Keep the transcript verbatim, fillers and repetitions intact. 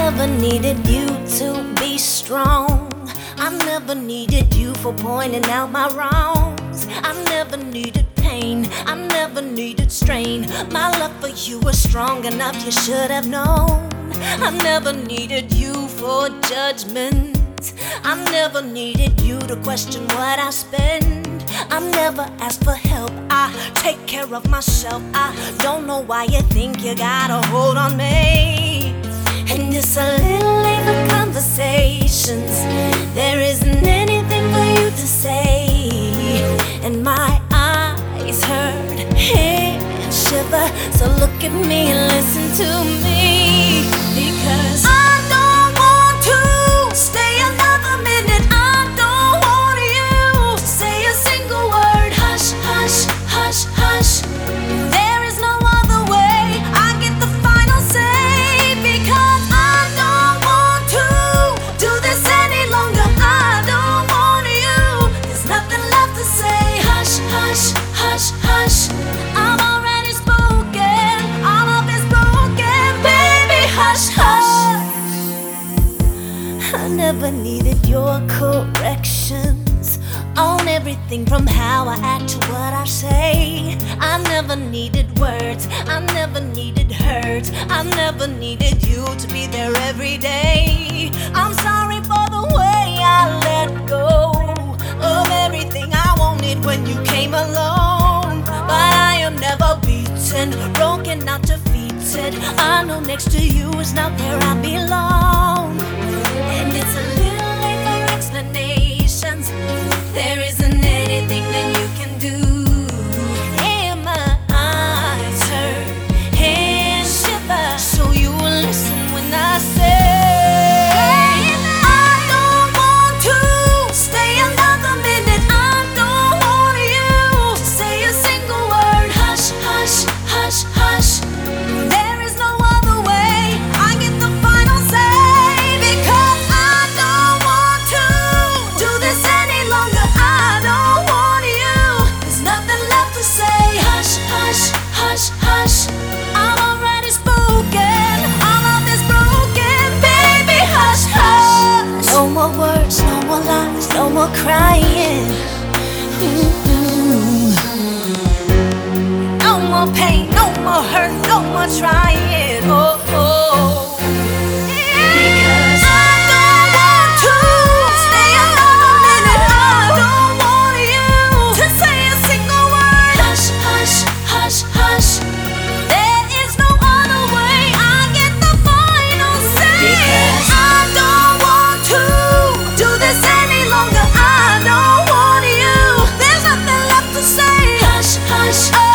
never needed you to be strong. I never needed you for pointing out my wrongs. I never needed pain, I never needed strain. My love for you was strong enough, you should have known. I never needed you for judgment. I never needed you to question what I spend. I never asked for help, I take care of myself. I don't know why you think you got a hold on me. And it's a little late for conversations. There isn't anything for you to say. And my eyes hurt, and shiver. So look at me and listen to me. Because I don't want to stay another minute. I don't want you to say a single word. Hush, hush, hush, hush. There is no other way. I get the final say. Because I don't want to do this any longer. I don't want you. There's nothing left to say. Hush, hush, hush, hush. I'm already spoken. All of it's broken. Baby, hush, hush. I never needed your corrections on everything from how I act to what I say. I never needed words, I never needed hurt. I never needed you to be there every day. I'm sorry for the way I let go of everything I wanted when you came along. But I am never beaten, broken, not defeated. I know next to you is not where I belong. And it's a little late for explanations. There isn't anything that you can do. And my eyes hurt and shiver. So you will listen when I say I don't want to stay another minute. I don't want you to say a single word. Hush, hush, hush, hush. There is no other way. I get the final say. Because I don't want to do this any longer. I don't want you. There's nothing left to say. Hush, hush, hush, hush. I'm already spoken. All of this broken. Baby, hush, hush. No more words, no more lies, no more crying. Mm-mm. No more pain, no more hurt, no more trying. Oh, oh. Because I don't want to stay another minute. I don't want you to say a single word. Hush, hush, hush, hush. There is no other way. I get the final say. Because I don't want to do this any longer. I don't want you. There's nothing left to say. Hush, hush.